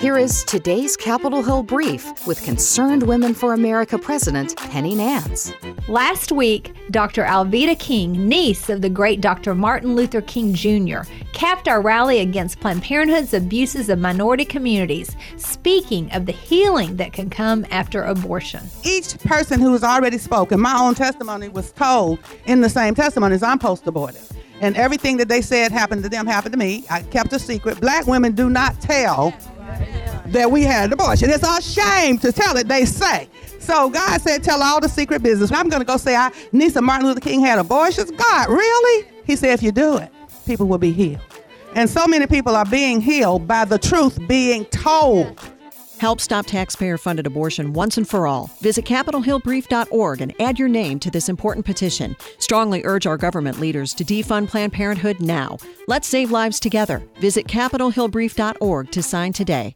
Here is today's Capitol Hill Brief with Concerned Women for America President Penny Nance. Last week, Dr. Alveda King, niece of the great Dr. Martin Luther King Jr., capped our rally against Planned Parenthood's abuses of minority communities, speaking of the healing that can come after abortion. Each person who has already spoken, my own testimony was told in the same testimony as I'm post-abortive. And everything that they said happened to them happened to me. I kept a secret. Black women do not tell that we had an abortion. It's a shame to tell it, they say. So God said, tell all the secret business. I'm going to go say, niece of Martin Luther King had abortions. God, really? He said, if you do it, people will be healed. And so many people are being healed by the truth being told. Help stop taxpayer-funded abortion once and for all. Visit CapitolHillBrief.org and add your name to this important petition. Strongly urge our government leaders to defund Planned Parenthood now. Let's save lives together. Visit CapitolHillBrief.org to sign today.